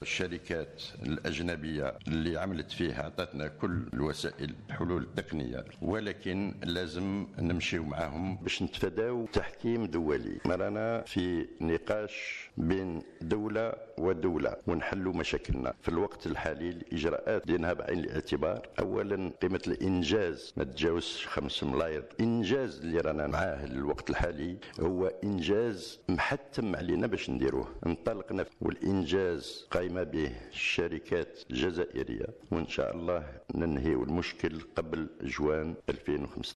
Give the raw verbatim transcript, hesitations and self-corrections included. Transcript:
الشركات الأجنبية اللي عملت فيها أعطتنا كل الوسائل الحلول التقنية، ولكن لازم نمشيو معهم باش نتفاداو تحكيم دولي. رانا في نقاش بين دولة ودولة ونحلوا مشاكلنا في الوقت الحالي. الإجراءات دينها بعين الاعتبار، أولا قيمة الإنجاز ما تجاوزش خمس ملاير. إنجاز اللي رانا معاه الوقت الحالي هو إنجاز محتم علينا باش نديروه. انطلقنا والإنجاز قايمة به الشركات الجزائرية، وإن شاء الله ننهي المشكل قبل جوان ألفين وخمسة عشر.